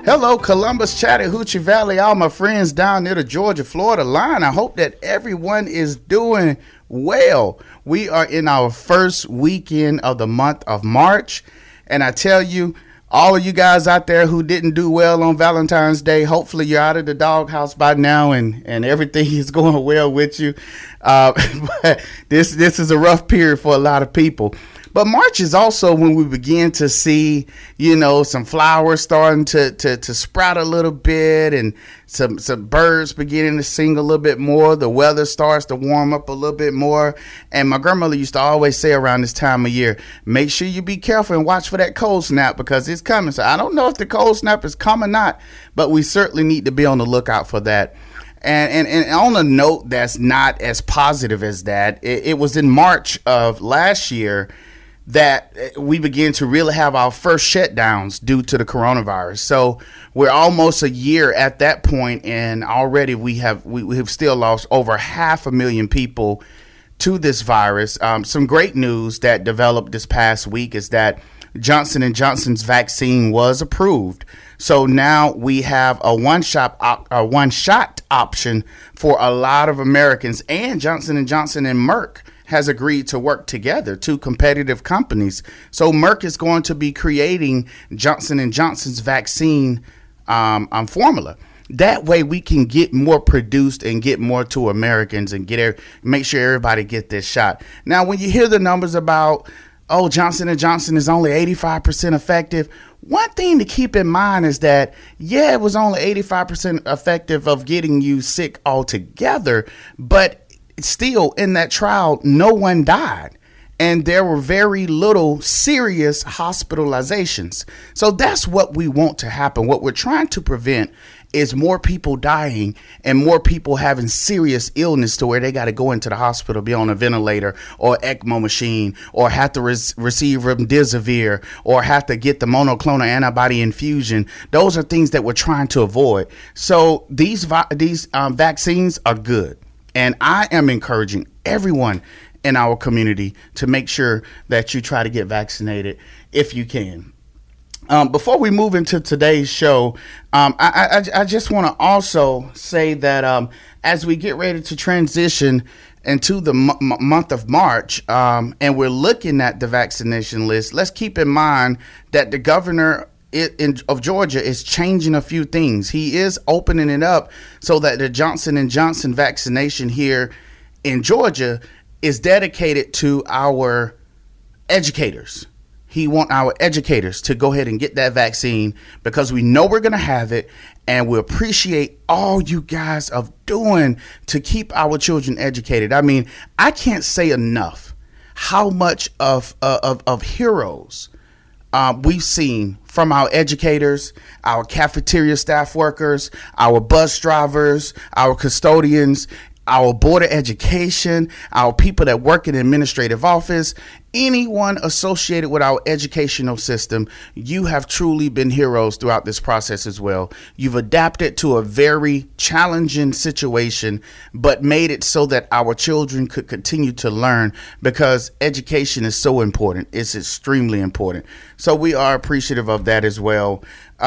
Hello, Columbus, Chattahoochee Valley, all my friends down near the Georgia-Florida line. I hope that everyone is doing well. We are in our first weekend of the month of March, and I tell you, all of you guys out there who didn't do well on Valentine's Day, hopefully you're out of the doghouse by now and everything is going well with you. But this is a rough period for a lot of people. But March is also when we begin to see, some flowers starting to sprout a little bit and some birds beginning to sing a little bit more. The weather starts to warm up a little bit more. And my grandmother used to always say around this time of year, make sure you be careful and watch for that cold snap because it's coming. So I don't know if the cold snap is coming or not, but we certainly need to be on the lookout for that. And on a note that's not as positive as that, it was in March of last year that we began to really have our first shutdowns due to the coronavirus. So we're almost a year at that point, and already we have still lost over 500,000 people to this virus. Some great news that developed this past week is that Johnson & Johnson's vaccine was approved. So now we have a one-shot option for a lot of Americans, and Johnson & Johnson and Merck has agreed to work together, two competitive companies. So Merck is going to be creating Johnson & Johnson's vaccine formula. That way we can get more produced and get more to Americans and make sure everybody get this shot. Now, when you hear the numbers about, Johnson & Johnson is only 85% effective, one thing to keep in mind is that, it was only 85% effective of getting you sick altogether, but still in that trial, no one died. And there were very little serious hospitalizations. So that's what we want to happen. What we're trying to prevent is more people dying and more people having serious illness to where they got to go into the hospital, be on a ventilator or ECMO machine, or have to receive remdesivir, or have to get the monoclonal antibody infusion. Those are things that we're trying to avoid. So these vaccines are good. And I am encouraging everyone in our community to make sure that you try to get vaccinated if you can. Before we move into today's show, I just want to also say that as we get ready to transition into the month of March, and we're looking at the vaccination list, let's keep in mind that the governor of Georgia is changing a few things. He is opening it up so that the Johnson & Johnson vaccination here in Georgia is dedicated to our educators. He wants our educators to go ahead and get that vaccine because we know we're going to have it, and we appreciate all you guys are doing to keep our children educated. I mean, I can't say enough how much of heroes we've seen from our educators, our cafeteria staff workers, our bus drivers, our custodians, our board of education, our people that work in administrative office, anyone associated with our educational system. You have truly been heroes throughout this process as well. You've adapted to a very challenging situation, but made it so that our children could continue to learn, because education is so important. It's extremely important. So we are appreciative of that as well.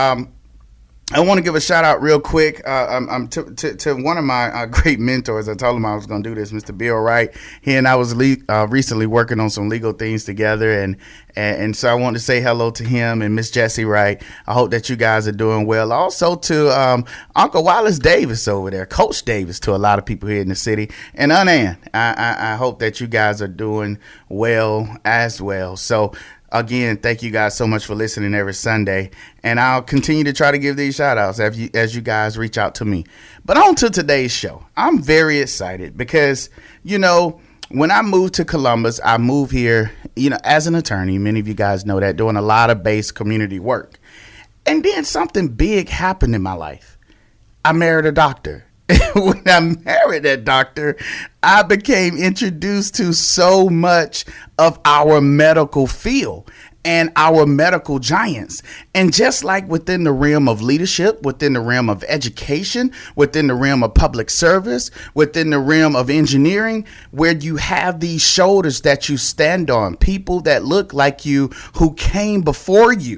I want to give a shout out real quick to one of my great mentors. I told him I was going to do this, Mr. Bill Wright. He and I was recently working on some legal things together, and so I want to say hello to him and Miss Jessie Wright. I hope that you guys are doing well. Also to Uncle Wallace Davis over there, Coach Davis to a lot of people here in the city, and Aunt Ann. I hope that you guys are doing well as well. So again, thank you guys so much for listening every Sunday, and I'll continue to try to give these shout outs as you guys reach out to me. But on to today's show. I'm very excited because, when I moved to Columbus, I moved here, as an attorney. Many of you guys know that, doing a lot of base community work. And then something big happened in my life. I married a doctor. When I married that doctor, I became introduced to so much of our medical field and our medical giants. And just like within the realm of leadership, within the realm of education, within the realm of public service, within the realm of engineering, where you have these shoulders that you stand on, people that look like you who came before you,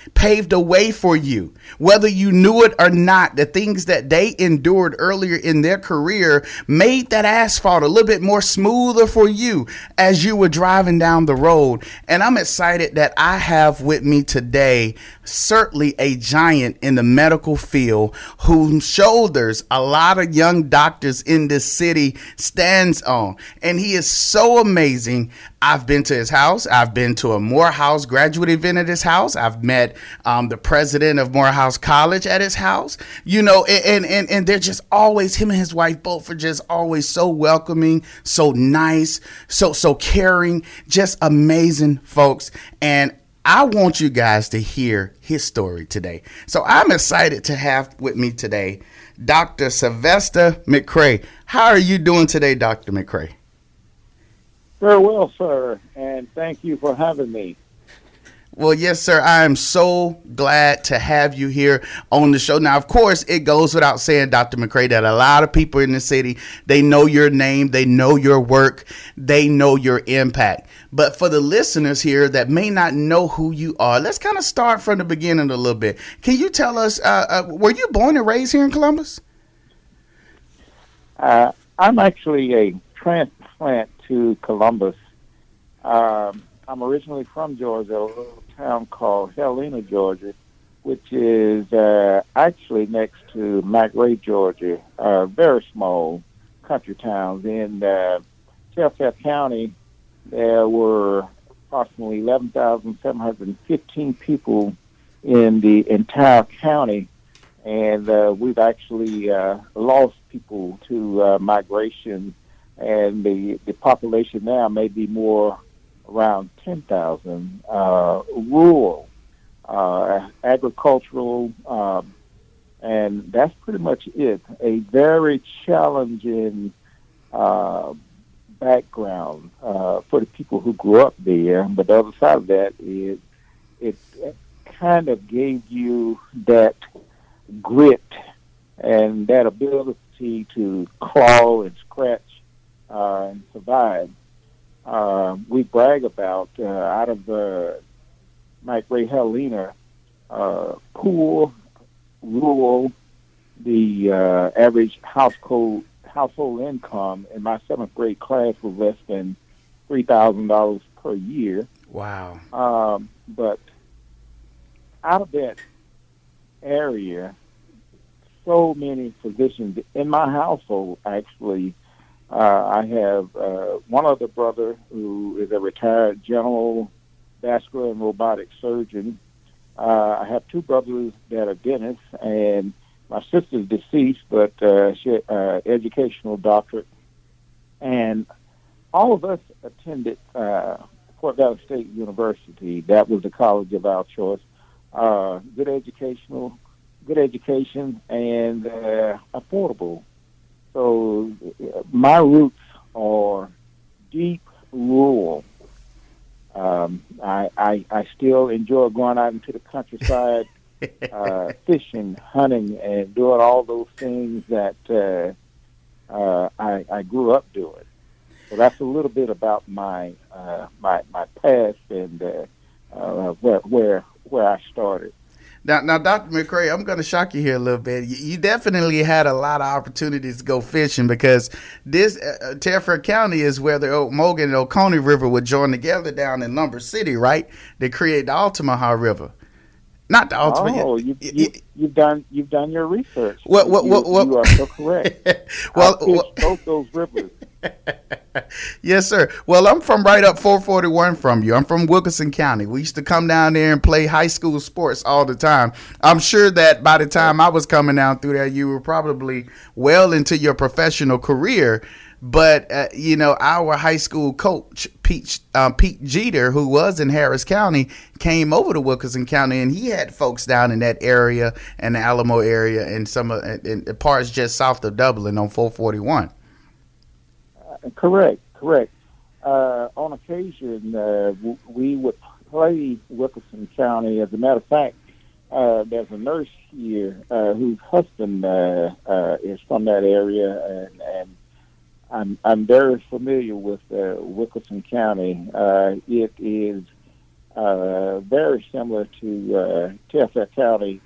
paved a way for you. Whether you knew it or not, the things that they endured earlier in their career made that asphalt a little bit more smoother for you as you were driving down the road. And I'm excited that I have with me today certainly a giant in the medical field whose shoulders a lot of young doctors in this city stands on. And he is so amazing. I've been to his house. I've been to a Morehouse graduate event at his house. I've met the president of Morehouse College at his house, and they're just always, him and his wife both are just always so welcoming, so nice, so caring, just amazing folks. And I want you guys to hear his story today. So I'm excited to have with me today Dr. Sylvester McCray. How are you doing today, Dr. McCray? Very well, sir, and thank you for having me. Well, yes, sir. I am so glad to have you here on the show. Now, of course, it goes without saying, Dr. McCray, that a lot of people in the city, they know your name, they know your work, they know your impact. But for the listeners here that may not know who you are, let's kind of start from the beginning a little bit. Can you tell us, were you born and raised here in Columbus? I'm actually a transplant to Columbus. I'm originally from Georgia, a little town called Helena, Georgia, which is actually next to McRae, Georgia, a very small country town. In Fairfax County, there were approximately 11,715 people in the entire county, and we've actually lost people to migration, and the population now may be more around 10,000, rural, agricultural, and that's pretty much it. A very challenging background for the people who grew up there, but the other side of that is it kind of gave you that grit and that ability to claw and scratch and survive. We brag about out of the McRae Helena, poor, rural, the average household income in my seventh grade class was less than $3,000 per year. Wow. But out of that area, so many physicians in my household actually. I have one other brother who is a retired general vascular and robotic surgeon. I have two brothers that are dentists, and my sister's deceased, but she educational doctorate. And all of us attended Fort Valley State University. That was the college of our choice. Good education, and affordable. So my roots are deep rural. I still enjoy going out into the countryside, fishing, hunting, and doing all those things that I grew up doing. So that's a little bit about my past and where I started. Now, Dr. McCray, I'm going to shock you here a little bit. You definitely had a lot of opportunities to go fishing because this Fairfax County is where the Okmulgee and Oconee River would join together down in Lumber City, right? To create the Altamaha River. Not the Altamaha. Oh, you've done your research. You are so correct. I fished both those rivers. Yes, sir. Well, I'm from right up 441 from you. I'm from Wilkinson County. We used to come down there and play high school sports all the time. I'm sure that by the time I was coming down through there, you were probably well into your professional career. But, our high school coach, Pete Jeter, who was in Harris County, came over to Wilkinson County, and he had folks down in that area and the Alamo area and some in parts just south of Dublin on 441. Correct. On occasion, we would play Wilkinson County. As a matter of fact, there's a nurse here whose husband is from that area, and I'm very familiar with Wilkinson County. It is very similar to Fairfax County.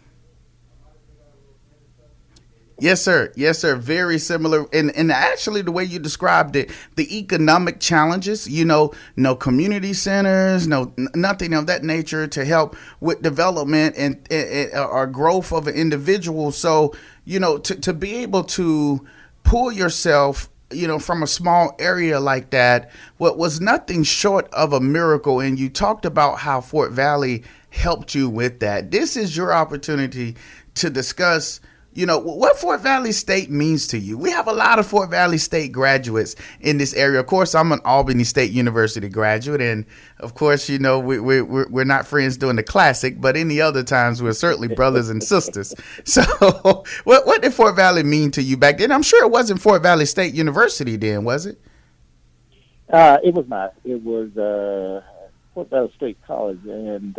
Yes, sir. Yes, sir. Very similar. And actually, the way you described it, the economic challenges, no community centers, nothing of that nature to help with development and or growth of an individual. So, to be able to pull yourself, from a small area like that, what was nothing short of a miracle. And you talked about how Fort Valley helped you with that. This is your opportunity to discuss what Fort Valley State means to you. We have a lot of Fort Valley State graduates in this area. Of course, I'm an Albany State University graduate. And of course, we're not friends during the classic, but any other times we're certainly brothers and sisters. So what did Fort Valley mean to you back then? I'm sure it wasn't Fort Valley State University then, was it? It was not. It was Fort Valley State College. And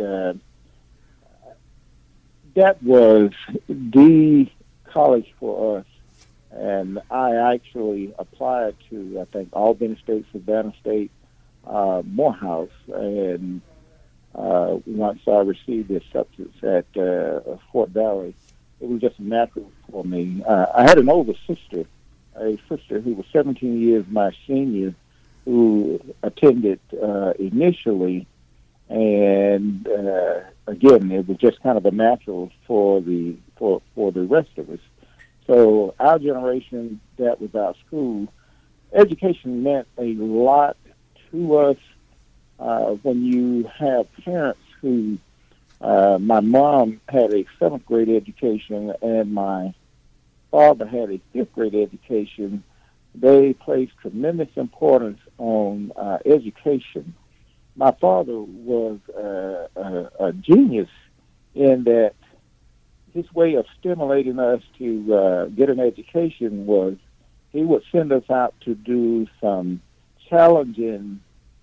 that was the college for us, and I actually applied to, I think, Albany State, Savannah State, Morehouse, and once I received the acceptance at Fort Valley, it was just natural for me. I had an older sister, a sister who was 17 years my senior, who attended initially, and again, it was just kind of a natural for the rest of us. So our generation that was out of school, education meant a lot to us. When you have parents who, my mom had a 7th grade education and my father had a 5th grade education, they placed tremendous importance on education. My father was a genius in that his way of stimulating us to get an education was he would send us out to do some challenging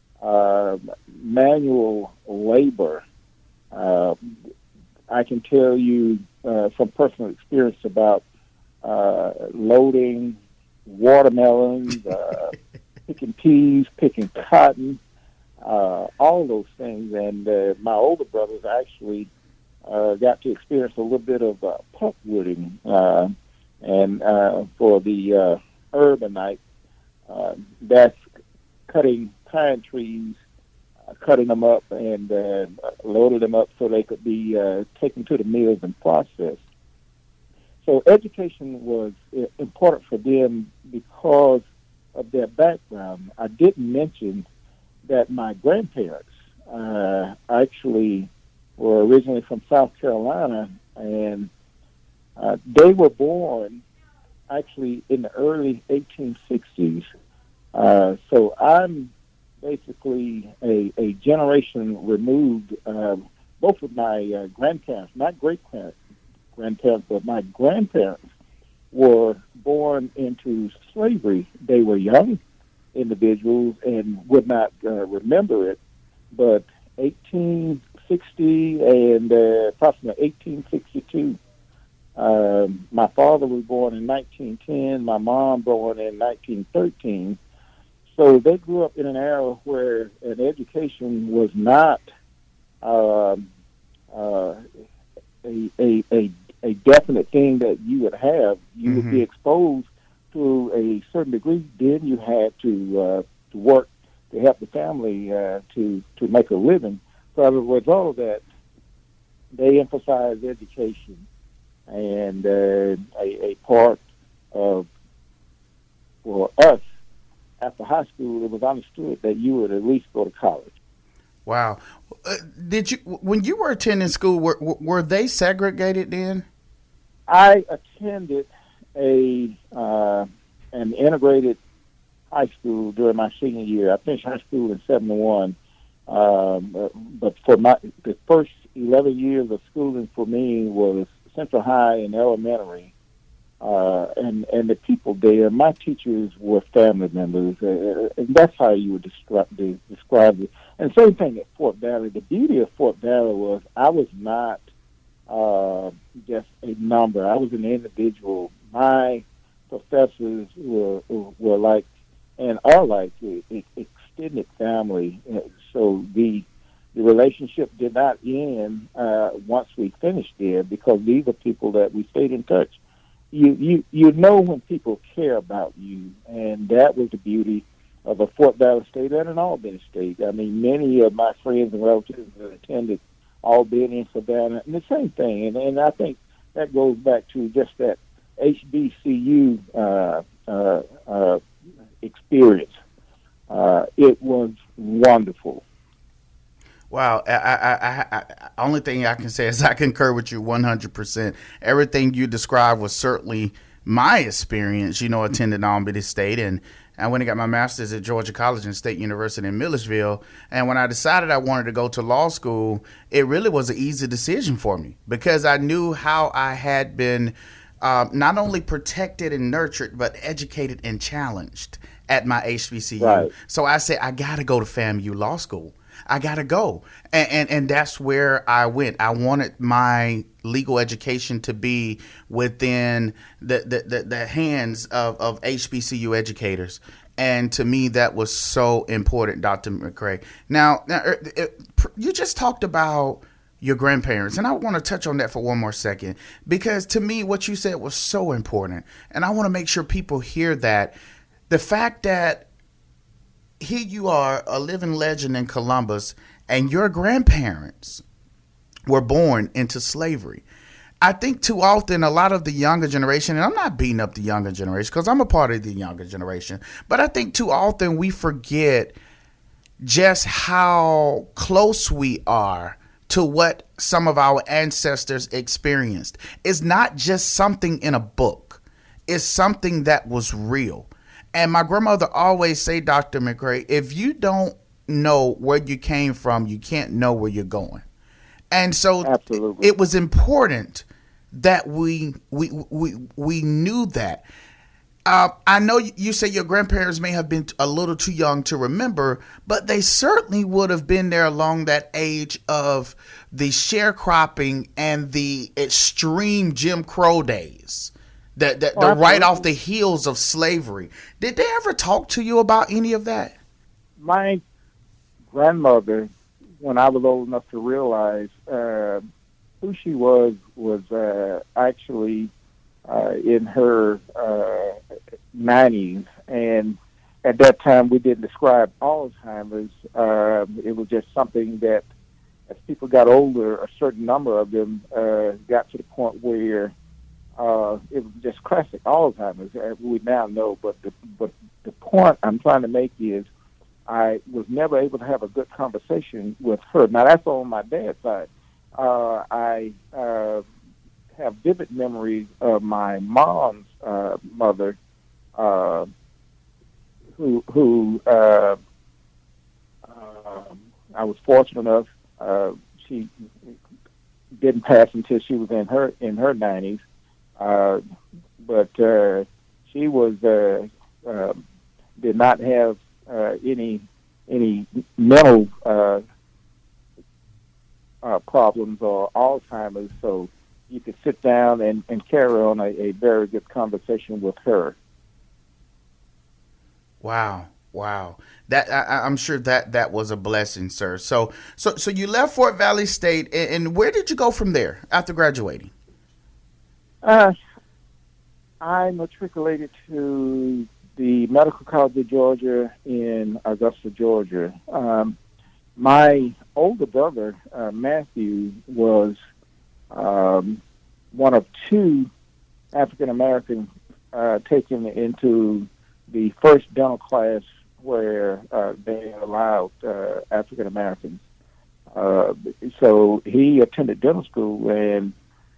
manual labor. I can tell you from personal experience about loading watermelons, picking peas, picking cotton, all those things. And my older brothers actually got to experience a little bit of pulpwooding. And for the urbanite, that's cutting pine trees, cutting them up and loading them up so they could be taken to the mills and processed. So education was important for them because of their background. I didn't mention that my grandparents actually were originally from South Carolina, and they were born actually in the early 1860s. So I'm basically a generation removed, both of my grandparents, not great-grandparents, but my grandparents were born into slavery. They were young individuals and would not remember it, but 1860 and approximately 1862. My father was born in 1910, my mom born in 1913. So they grew up in an era where an education was not a definite thing that you would have. You would be exposed to a certain degree. Then you had to work to help the family to make a living. So as a result of that, they emphasized education, and a part of, for us, after high school, it was understood that you would at least go to college. Wow. When you were attending school, were they segregated then? I attended an integrated high school during my senior year. I finished high school in 71. But for the first 11 years of schooling for me was Central High and elementary. And the people there, my teachers were family members, and that's how you would describe it. And same thing at Fort Valley. The beauty of Fort Valley was I was not just a number. I was an individual. My professors were like, and are like, extended family. So the the relationship did not end once we finished there, because these are people that we stayed in touch. You know when people care about you, and that was the beauty of a Fort Valley State and an Albany State. I mean, many of my friends and relatives that attended Albany and Savannah, and the same thing. And I think that goes back to just that HBCU experience. It was wonderful. Wow. Only thing I can say is I concur with you 100%. Everything you described was certainly my experience, attending Albany State. And I went and got my master's at Georgia College and State University in Milledgeville. And when I decided I wanted to go to law school, it really was an easy decision for me, because I knew how I had been not only protected and nurtured, but educated and challenged at my HBCU. Right. So I said, I got to go to FAMU Law School. I got to go. And that's where I went. I wanted my legal education to be within the hands of HBCU educators. And to me, that was so important, Dr. McCray. Now, you just talked about your grandparents, and I want to touch on that for one more second, because to me, what you said was so important. And I want to make sure people hear that. The fact that here you are, a living legend in Columbus, and your grandparents were born into slavery. I think too often a lot of the younger generation, and I'm not beating up the younger generation because I'm a part of the younger generation, but I think too often we forget just how close we are to what some of our ancestors experienced. It's not just something in a book. It's something that was real. And my grandmother always say, Dr. McCray, if you don't know where you came from, you can't know where you're going. And so Absolutely. It was important that we knew that. I know you say your grandparents may have been a little too young to remember, but they certainly would have been there along that age of the sharecropping and the extreme Jim Crow days. The right off the heels of slavery. Did they ever talk to you about any of that? My grandmother, when I was old enough to realize who she was actually in her 90s. And at that time, we didn't describe Alzheimer's. It was just something that as people got older, a certain number of them got to the point where it was just classic Alzheimer's, as we now know. But the point I'm trying to make is I was never able to have a good conversation with her. Now, that's on my dad's side. I have vivid memories of my mom's mother, who I was fortunate enough. She didn't pass until she was in her 90s. But she was did not have any mental problems or Alzheimer's, so you could sit down and carry on a very good conversation with her. Wow. That I'm sure that was a blessing, sir. So you left Fort Valley State, and where did you go from there after graduating? I matriculated to the Medical College of Georgia in Augusta, Georgia. My older brother, Matthew, was one of two African Americans taken into the first dental class where they allowed African Americans. So he attended dental school, and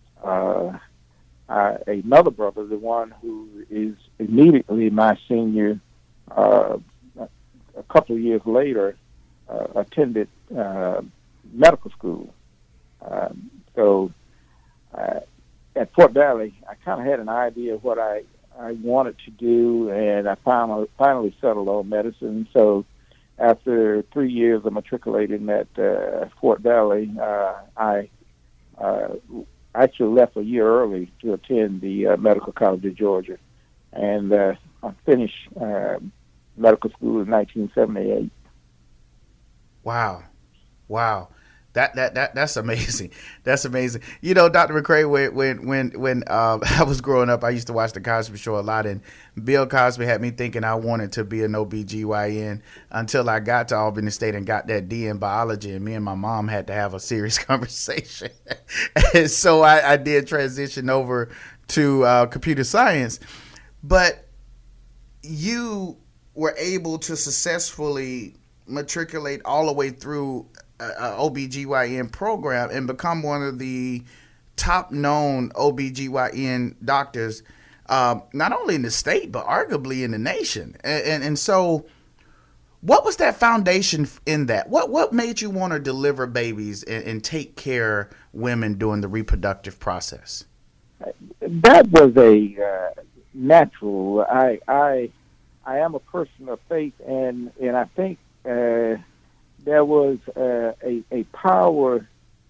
another brother, the one who is immediately my senior, a couple of years later, attended medical school. So at Fort Valley, I kind of had an idea of what I wanted to do, and I finally settled on medicine. So after 3 years of matriculating at Fort Valley, I actually left a year early to attend the Medical College of Georgia, and I finished medical school in 1978. Wow. Wow. That's amazing. That's amazing. You know, Dr. McCray, when I was growing up, I used to watch the Cosby Show a lot, and Bill Cosby had me thinking I wanted to be an OBGYN until I got to Albany State and got that D in biology, and me and my mom had to have a serious conversation. And so I did transition over to computer science. But you were able to successfully matriculate all the way through OBGYN program and become one of the top known OBGYN doctors, not only in the state, but arguably in the nation. And so what was that foundation in that? What made you want to deliver babies and take care of women during the reproductive process? That was a natural. I am a person of faith, and I think there was a power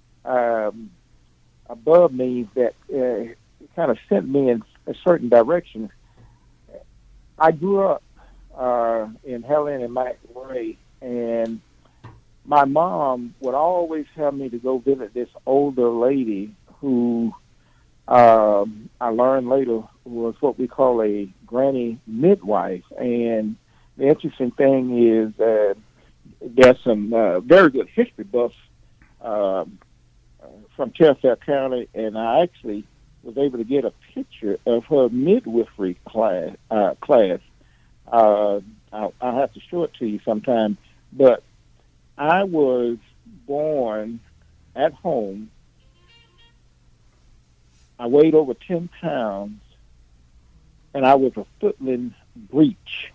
above me that kind of sent me in a certain direction. I grew up in Helen and McRae, and my mom would always have me to go visit this older lady who I learned later was what we call a granny midwife. And the interesting thing is there's some very good history buffs from Fairfax County, and I actually was able to get a picture of her midwifery class. I'll have to show it to you sometime. But I was born at home. I weighed over 10 pounds, and I was a footling breech.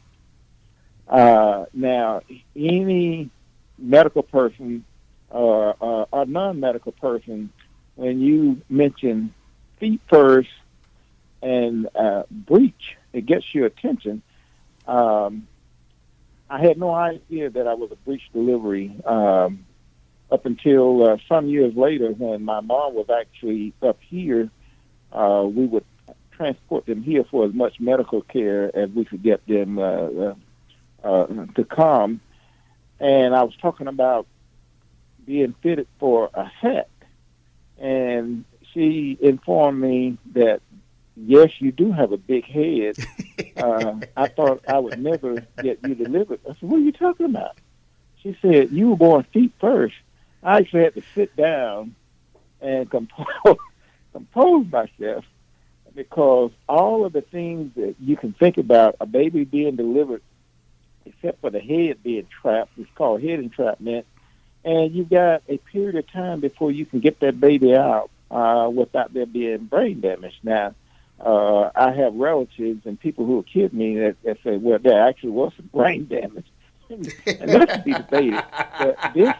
Now, any medical person or non-medical person, when you mention feet first and breech, it gets your attention. I had no idea that I was a breech delivery up until some years later when my mom was actually up here. We would transport them here for as much medical care as we could get them to come. And I was talking about being fitted for a hat. And she informed me that, yes, you do have a big head. I thought I would never get you delivered. I said, what are you talking about? She said, you were born feet first. I actually had to sit down and compose myself, because all of the things that you can think about a baby being delivered, except for the head being trapped, it's called head entrapment, and you've got a period of time before you can get that baby out without there being brain damage. Now, I have relatives and people who kid me that say, well, there actually was some brain damage. And that's to be debated. But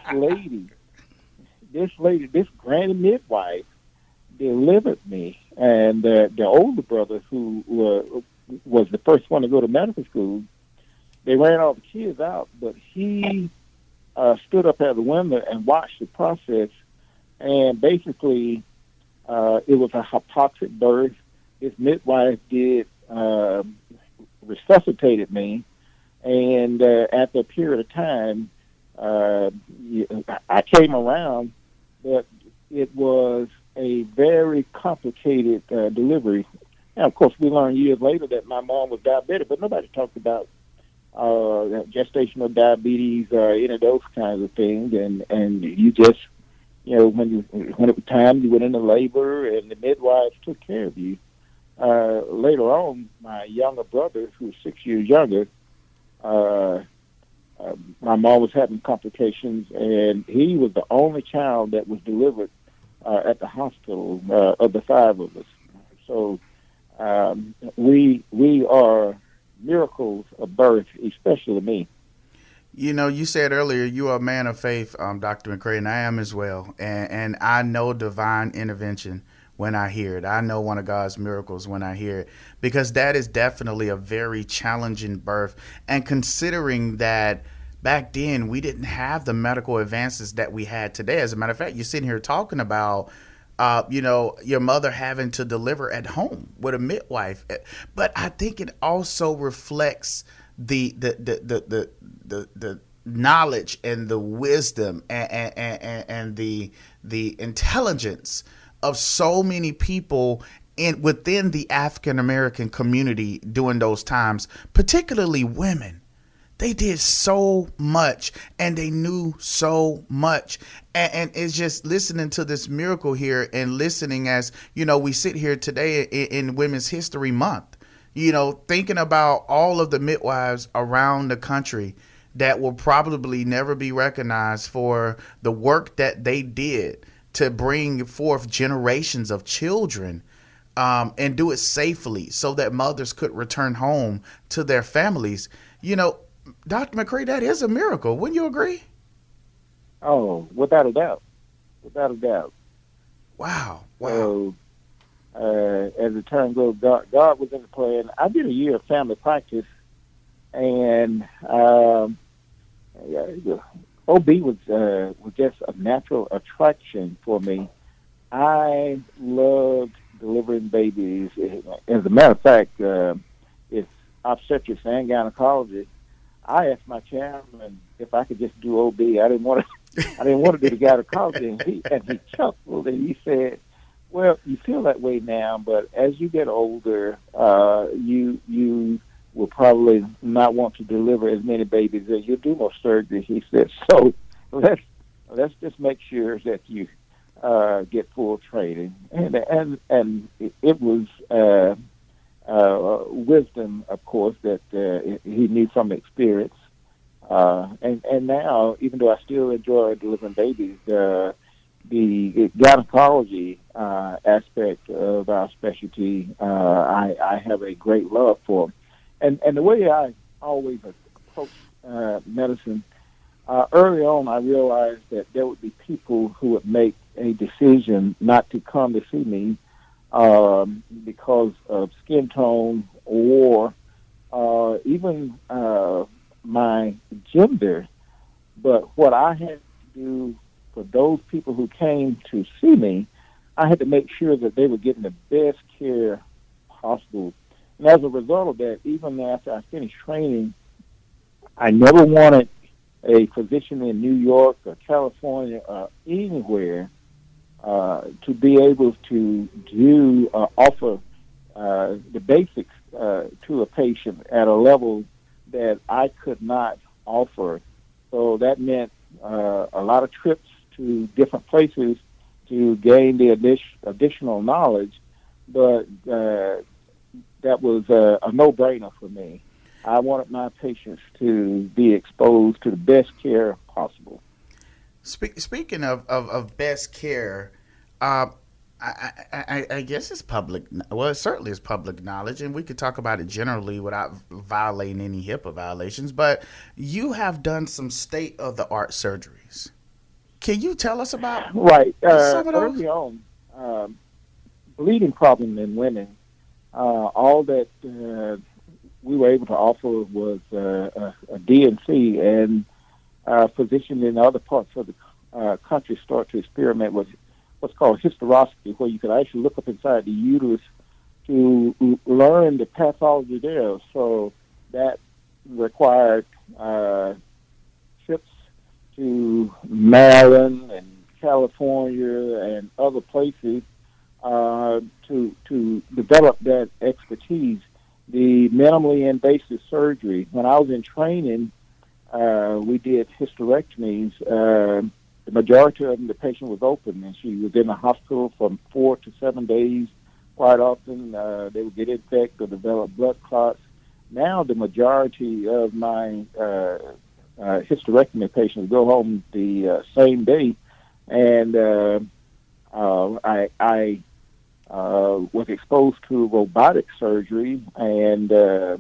this granny midwife delivered me. And the older brother, who was the first one to go to medical school, they ran all the kids out, but he stood up at the window and watched the process. And basically, it was a hypoxic birth. His midwife resuscitated me, and after a period of time, I came around, but it was a very complicated delivery. And of course, we learned years later that my mom was diabetic, but nobody talked about gestational diabetes or any of those kinds of things. And you just, when it was time, you went into labor, and the midwives took care of you. Later on, my younger brother, who was 6 years younger, my mom was having complications, and he was the only child that was delivered at the hospital of the five of us. So we are miracles of birth, especially me. You said earlier you are a man of faith, Dr. McCray, and I am as well. And I know divine intervention when I hear it. I know one of God's miracles when I hear it, because that is definitely a very challenging birth. And considering that back then we didn't have the medical advances that we had today. As a matter of fact, you're sitting here talking about your mother having to deliver at home with a midwife. But I think it also reflects the knowledge and the wisdom and the intelligence of so many people within the African American community during those times, particularly women. They did so much and they knew so much. And it's just listening to this miracle here and listening as, we sit here today in Women's History Month, thinking about all of the midwives around the country that will probably never be recognized for the work that they did to bring forth generations of children, and do it safely so that mothers could return home to their families. Dr. McCray, that is a miracle. Wouldn't you agree? Oh, without a doubt. Without a doubt. Wow. So, as the term goes, God was in the plan. I did a year of family practice, and OB was just a natural attraction for me. I loved delivering babies. As a matter of fact, it's obstetrics and gynecology. I asked my chairman if I could just do OB. I didn't want to do the gynecology, and he chuckled and he said, "Well, you feel that way now, but as you get older, you will probably not want to deliver as many babies. You'll do more surgery." He said, "So let's just make sure that you get full training." And it was wisdom, of course, that he knew from experience. And now, even though I still enjoy delivering babies, the gynecology aspect of our specialty, I have a great love for. And the way I always approach medicine, early on I realized that there would be people who would make a decision not to come to see me because of skin tone or even my gender. But what I had to do for those people who came to see me, I had to make sure that they were getting the best care possible. And as a result of that, even after I finished training, I never wanted a physician in New York or California or anywhere to be able to offer the basics to a patient at a level that I could not offer. So that meant a lot of trips to different places to gain the additional knowledge, but that was a no-brainer for me. I wanted my patients to be exposed to the best care possible. Speaking of best care, I guess it's public. Well, it certainly is public knowledge, and we could talk about it generally without violating any HIPAA violations. But you have done some state-of-the-art surgeries. Can you tell us about some of those? Early on, bleeding problem in women. All that we were able to offer was a DNC, and physicians in other parts of the country start to experiment with what's called hysteroscopy, where you can actually look up inside the uterus to learn the pathology there. So that required trips to Maryland and California and other places to develop that expertise. The minimally invasive surgery. When I was in training, we did hysterectomies. The majority of them, the patient was open, and she was in the hospital from 4 to 7 days. Quite often, they would get infected or develop blood clots. Now, the majority of my hysterectomy patients go home the same day, and I was exposed to robotic surgery and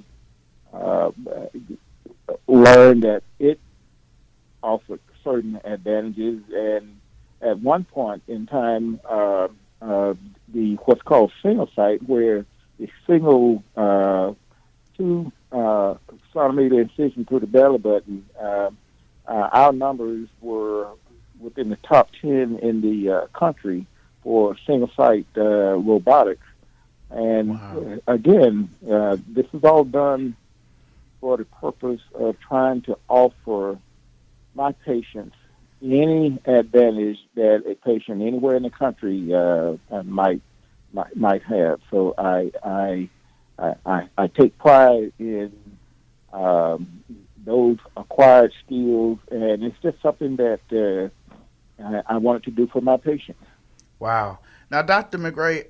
learned that it offered certain advantages. And at one point in time, the what's called single site, where the single 2 centimeter incision through the belly button, our numbers were within the top 10 in the country for single site robotics. And Wow. Again, this is all done for the purpose of trying to offer my patients any advantage that a patient anywhere in the country might have. So I take pride in those acquired skills, and it's just something that I wanted to do for my patients. Wow. Now, Dr. McRae,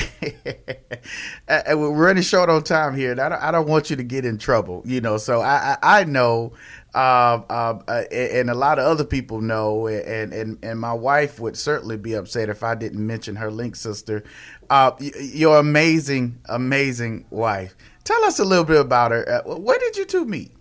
we're running short on time here, and I don't want you to get in trouble, So I know, and a lot of other people know, and my wife would certainly be upset if I didn't mention her link sister, your amazing, amazing wife. Tell us a little bit about her. Where did you two meet?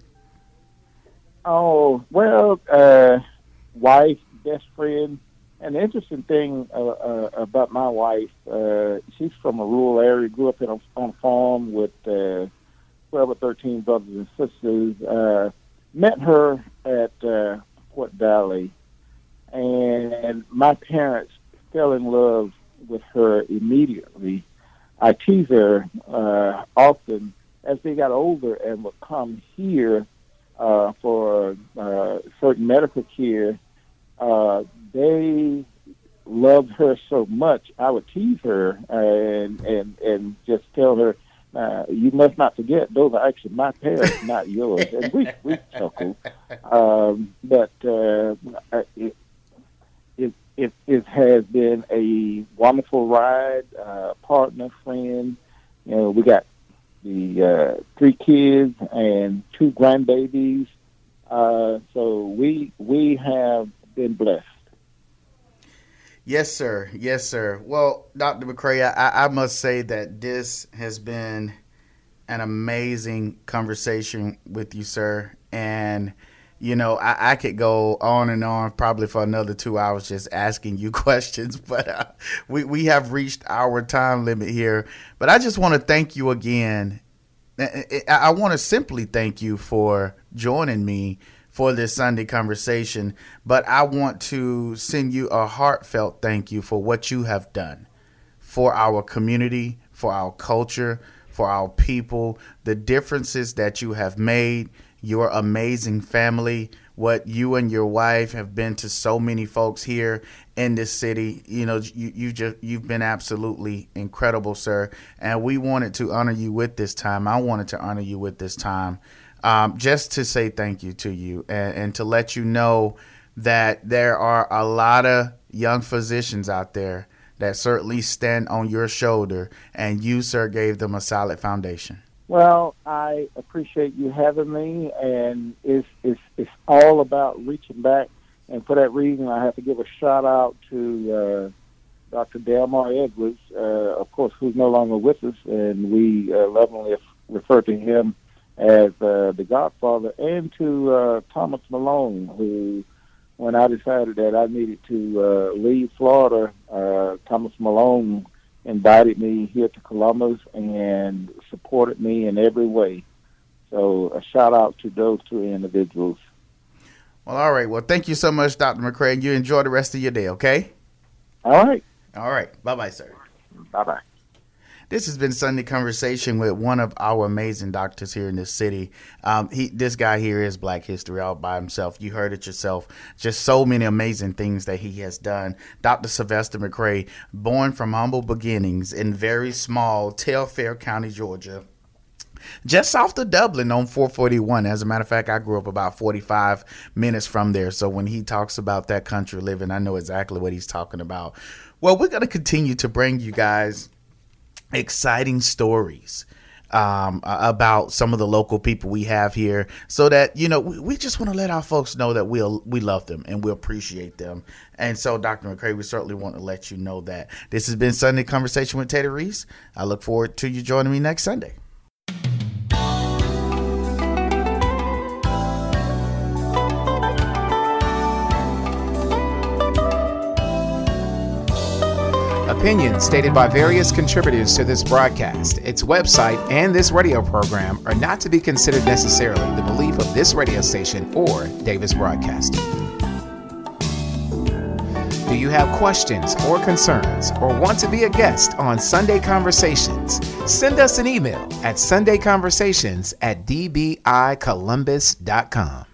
Oh, well, wife, best friend. And the interesting thing about my wife, she's from a rural area, grew up on a farm with 12 or 13 brothers and sisters. Met her at Port Valley, and my parents fell in love with her immediately. I tease her often as they got older and would come here for certain medical care. They loved her so much. I would tease her and just tell her, "You must not forget, those are actually my parents, not yours." And we chuckled. But it has been a wonderful ride, partner, friend. We got the 3 kids and 2 grandbabies. So we have been blessed. Yes, sir. Yes, sir. Well, Dr. McRae, I must say that this has been an amazing conversation with you, sir. And, I could go on and on probably for another 2 hours just asking you questions, but we have reached our time limit here. But I just want to thank you again. I want to simply thank you for joining me for this Sunday conversation, but I want to send you a heartfelt thank you for what you have done for our community, for our culture, for our people, the differences that you have made, your amazing family, what you and your wife have been to so many folks here in this city. You've been absolutely incredible, sir. And we wanted to honor you with this time. I wanted to honor you with this time. Just to say thank you to you and to let you know that there are a lot of young physicians out there that certainly stand on your shoulder, and you, sir, gave them a solid foundation. Well, I appreciate you having me, and it's all about reaching back. And for that reason, I have to give a shout out to Dr. Delmar Edwards, of course, who's no longer with us, and we lovingly refer to him as the Godfather, and to Thomas Malone, who, when I decided that I needed to leave Florida, Thomas Malone invited me here to Columbus and supported me in every way. So a shout out to those 2 individuals. Well, all right. Well, thank you so much, Dr. McRae, and you enjoy the rest of your day, okay? All right. All right. Bye-bye, sir. Bye-bye. This has been Sunday Conversation with one of our amazing doctors here in this city. This guy here is Black History all by himself. You heard it yourself. Just so many amazing things that he has done. Dr. Sylvester McRae, born from humble beginnings in very small Telfair County, Georgia, just south of Dublin on 441. As a matter of fact, I grew up about 45 minutes from there. So when he talks about that country living, I know exactly what he's talking about. Well, we're going to continue to bring you guys exciting stories about some of the local people we have here, so that we just want to let our folks know that we love them and we appreciate them. And so, Dr. McRae, we certainly want to let you know that this has been Sunday Conversation with Teddy Reese. I look forward to you joining me next Sunday. Opinions stated by various contributors to this broadcast, its website, and this radio program are not to be considered necessarily the belief of this radio station or Davis Broadcasting. Do you have questions or concerns, or want to be a guest on Sunday Conversations? Send us an email at sundayconversations@dbicolumbus.com.